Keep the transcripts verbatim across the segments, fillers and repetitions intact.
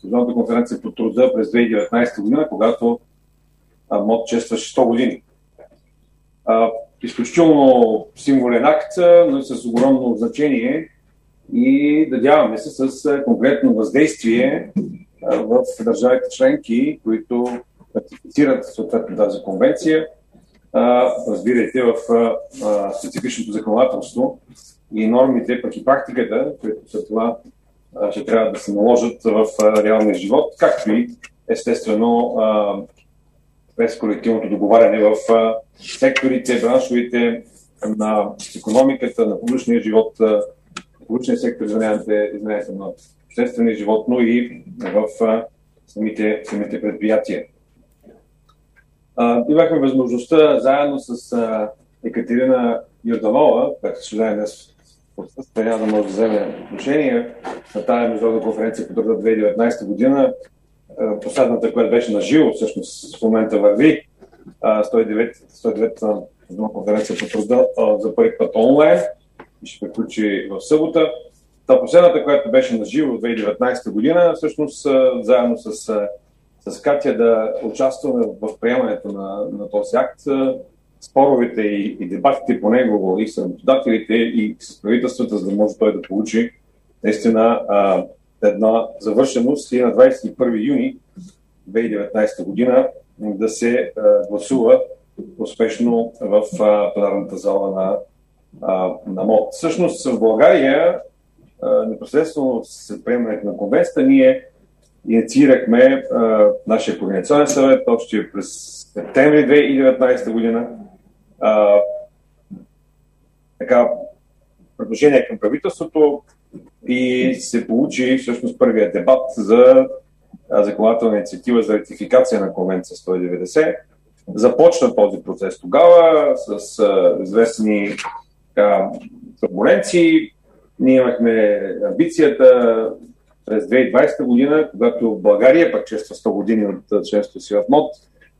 Международната конференция по труда през две хиляди и деветнадесета година, когато МОД честваше сто години. А, изключително символен акт, но и с огромно значение и надяваме се с конкретно въздействие а, в държавите членки, които ратифицират съответно тази конвенция. А, разбирайте в а, специфичното законодателство и нормите, пък и практиката, които след това а, ще трябва да се наложат в а, реалния живот, както и естествено а, през колективното договаряне в а, секторите, браншовите на икономиката, на публичния живот, а, публичния сектор, извинявайте, извинявайте, на обществения живот, но и в а, самите, самите предприятия. Uh, имахме възможността заедно с uh, Екатерина Йорданова, която съжаление днес няма да може да вземе отношение на тази международна конференция по труда две хиляди и деветнадесета година. Uh, последната, която беше на живо, всъщност в момента върви uh, сто и девета конференция по труда uh, за първи път онлайн и ще приключи в събота. Та последната, която беше на живо в две хиляди и деветнадесета година, всъщност uh, заедно с uh, с Катя да участваме в приемането на, на този акт. Споровете и, и дебатите по него и с работодателите и с правителствата, за да може той да получи наистина а, една завършеност и на двадесет и първи юни две хиляди и деветнадесета година да се а, гласува успешно в а, пленарната зала на, а, на МОД. Всъщност в България а, непосредствено след приемането на конвенцията ние инициирахме а, нашия координационен съвет още през септември две хиляди и деветнадесета година. А, така, предложение към правителството и се получи всъщност първият дебат за а, законодателна инициатива за ратификация на конвенция сто и деветдесет. Започна този процес тогава с а, известни така, турбуленции. Ние имахме амбицията през две хиляди и двадесета година, когато България пък чества сто години от членството си в МОД,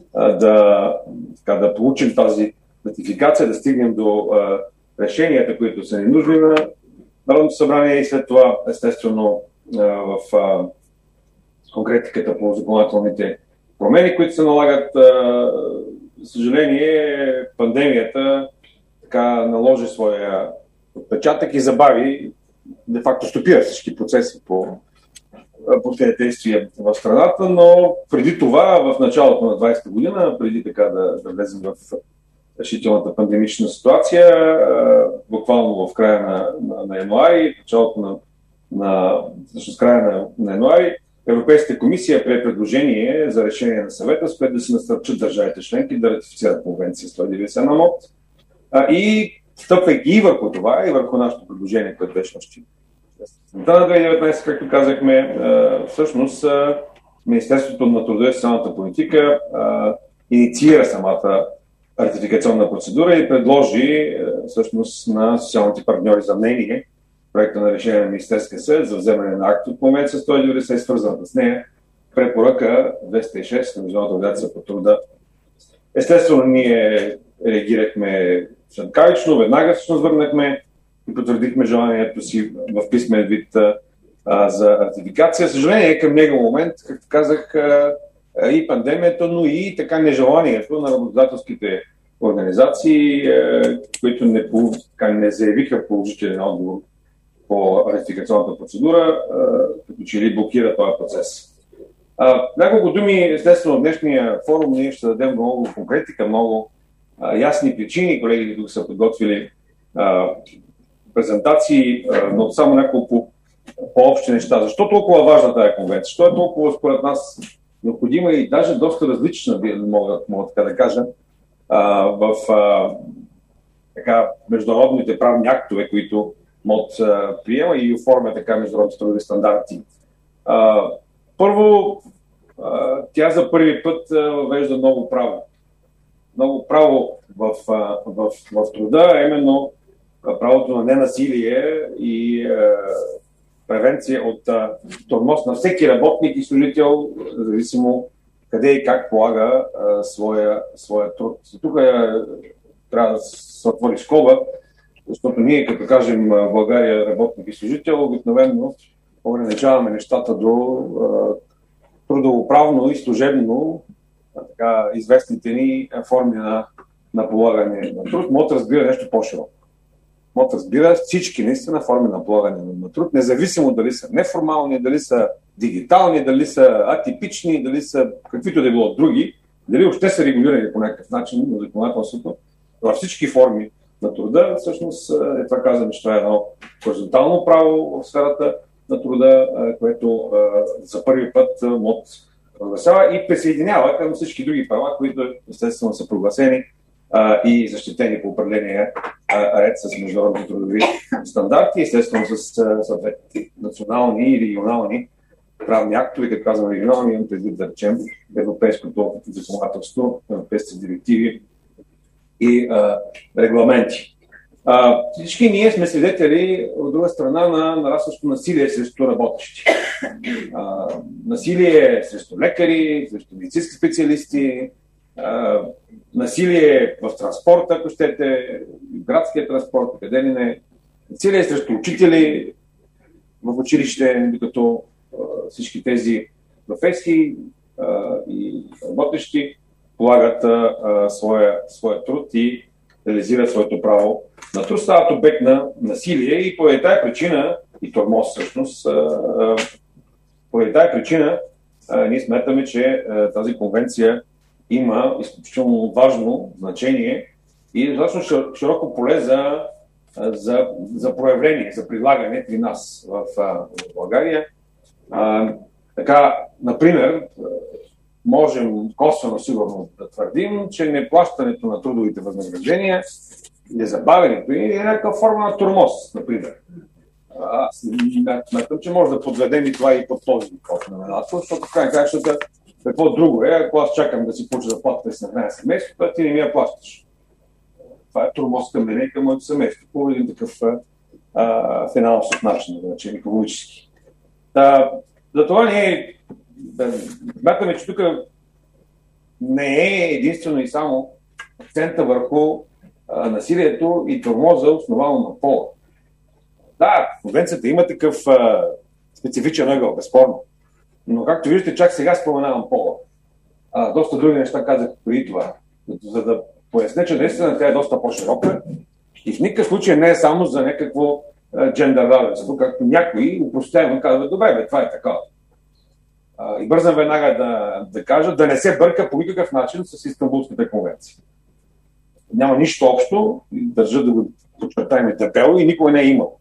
да, така, да получим тази ратификация, да стигнем до а, решенията, които са ни нужни на Народното събрание и след това, естествено, а, в а, конкретиката по законодателните промени, които се налагат. А, за съжаление, пандемията така наложи своя отпечатък и забави, де-факто стопира всички процеси по по тези действия в страната, но преди това, в началото на двадесета година, преди така да, да влезем в решителната пандемична ситуация, буквално в края на, на, на януари, в началото на, на всъщност края на, на януари, Европейската комисия прие предложение за решение на съвета, с което да се насърчат държавите членки да ратифицират конвенция сто и деветдесет на МОД. И стъпвайки и върху това, и върху нашето предложение, което беше още на две хиляди и деветнадесета, както казахме, всъщност Министерството на труда и социалната политика инициира самата ратификационна процедура и предложи всъщност на социалните партньори за мнение проекта на решение на Министерския съвет за вземане на акт от конвенция сто и деветдесет и свързаната с нея препоръка двеста и шест на Международната организация по труда. Естествено, ние реагирахме светкавично, веднага всъщност върнахме и потвърдихме желанието си в писмен вид а, за ратификация. Съжаление, към него момент, както казах, а, и пандемията, но и така нежеланието на работодателските организации, а, които не, така, не заявиха положителен отговор по ратификационната процедура, а, като че ли блокира този процес. А, няколко думи, естествено, в днешния форум ние ще дадем много конкретика, много а, ясни причини. Колегите тук са подготвили а, презентации, но само няколко по-общи неща. Защо толкова важна тази конвенция? Защо е толкова според нас необходима и даже доста различна, мога, мога така да кажа, в така, международните правни актове, които МОД приема и оформя така международните трудови стандарти. Първо, тя за първи път въвежда много право. Много право в, в, в труда, а именно правото на ненасилие и е, превенция от е, тормоз на всеки работник и служител, зависимо къде и как полага е, своя, своя труд. Тук е, трябва да се отвори скоба, защото ние, като кажем в България работник и служител, обикновено ограничаваме нещата до е, трудоуправно и служебно така, известните ни форми на, на полагане на труд. МОТ разбира нещо по-широко. МОТ разбира всички наистина форми на полагане на труд, независимо дали са неформални, дали са дигитални, дали са атипични, дали са каквито да било други, дали въобще са регулирани по някакъв начин на законодателството. Във всички форми на труда, всъщност, е това казваме, че това е едно хоризонтално право в сферата на труда, което за първи път МОТ прогласява и присъединява към всички други права, които естествено са прогласени а, и защитени по определения а, ред с международни трудови стандарти, естествено с съответни национални и регионални правни актове, като казваме регионални, имам предвид да речем европейското законодателство, европейските директиви и а, регламенти. А, всички ние сме свидетели от друга страна на нарастващо насилие срещу работещи. А, насилие срещу лекари, срещу медицински специалисти, а, насилие в транспорта, ако щете, в градския транспорт, къде ли не, насилие срещу учители в училище, докато а, всички тези професии а, и работещи полагат а, а, своя, своя труд и реализират своето право на труд, стават обект на насилие и поради тази причина, и тормоз всъщност, а, а, поради тази причина а, ние смятаме, че а, тази конвенция има изключително важно значение и достатъчно широко поле за, за, за проявление, за прилагане при нас в, в България. А, така, например, можем косвено сигурно да твърдим, че неплащането на трудовите възнаграждения, незабавянето и е някаква форма на тормоз, например. Аз смятам, че може да подведем и това и под този знаменател, защото в крайна кращата какво друго е, ако аз чакам да си получа заплатата и се нахраня семейството, ти не ми я плащаш. Това е тормоз към мене и към моето семейство, по един такъв а, финансов начин, да речем, икономически. Та, затова ние да, смятаме, че тук не е единствено и само акцента върху а, насилието и тормоза, основано на пола. Да, конвенцията има такъв а, специфичен ъгъл, безспорно. Но както виждате, чак сега споменавам пола. А, доста други неща казах преди това. За да поясня, че наистина тя е доста по-широка и в никакъв случай не е само за някакво джендър равенство, както някои упростено казват, добре, бе, това е така. А, и бързам веднага да, да кажа, да не се бърка по никакъв начин с Истанбулската конвенция. Няма нищо общо, държа да го подчертаем и дебело и никой не е имал.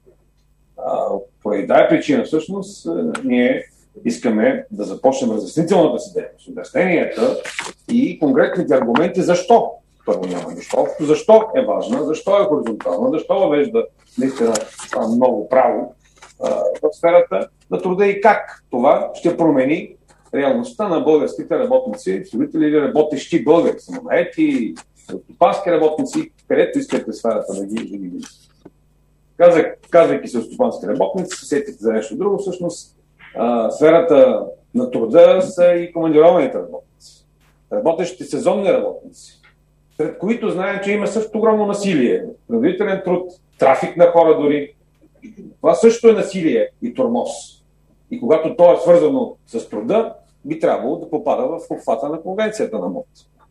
Поради тази причина, всъщност, ние искаме да започнем разяснителната си дейност, обясненията и конкретните аргументи защо първо няма нищо общо, защо е важна, защо е хоризонтална, защо въвежда наистина много право а, в сферата на труда и как това ще промени реалността на българските работници, служители или работещи българи, самонаети, стопански работници, където искате сферата да ги видите. Казах, казвайки се стопански работници, се сетите за нещо друго, всъщност а, сферата на труда са и командированите работници, работещите сезонни работници, сред които знаем, че има също огромно насилие, принудителен труд, трафик на хора дори. Това също е насилие и тормоз. И когато то е свързано с труда, би трябвало да попада в обхвата на конвенцията на МОТ.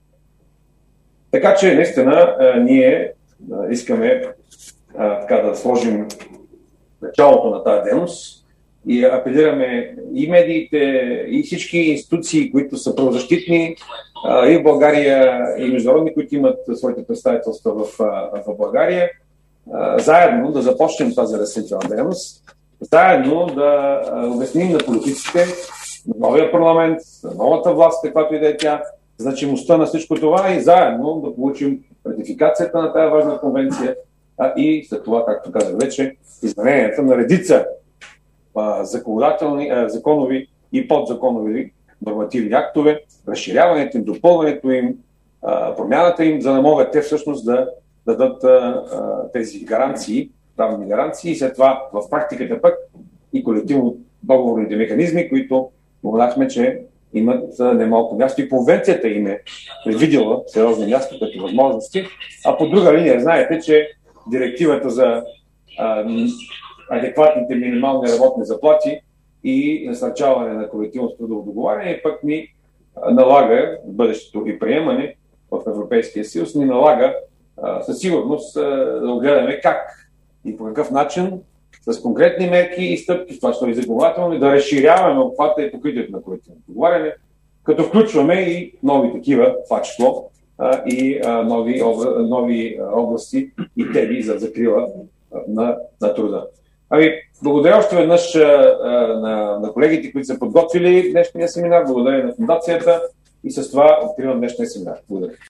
Така че, наистина, ние искаме така да сложим началото на тази дейност и апелираме и медиите, и всички институции, които са правозащитни и в България, и международни, които имат своите представителства в, в България, заедно да започнем тази разсъдителна дейност, заедно да обясним на политиците, на новия парламент, на новата власт, каквато и да е тя, значимостта на всичко това и заедно да получим ратификацията на тази важна конвенция, а и след това, както казах вече, измененията на редица а, законодателни, а, законови и подзаконови нормативни актове, разширяването им, допълването им, а, промяната им, за да могат те всъщност да дадат а, а, тези гаранции, правни гаранции и след това в практиката пък и колективно договорните механизми, които споменахме, че имат немалко място и конвенцията им е предвидила сериозно място като възможности, а по друга линия знаете, че директивата за а, адекватните минимални работни заплати и насърчаване на колективното трудово договаряне, и пък ни налага, бъдещето и приемане в Европейския съюз, ни налага със сигурност да огледаме как и по какъв начин с конкретни мерки и стъпки, в това число и законодателно, да разширяваме обхвата и покритието на колективното договаряне, като включваме и нови такива, това число, и нови, нови области и теми за закрила на, на труда. Ами, благодаря още веднъж на, на колегите, които са подготвили днешния семинар, благодаря на фундацията и с това откривам днешния семинар. Благодаря.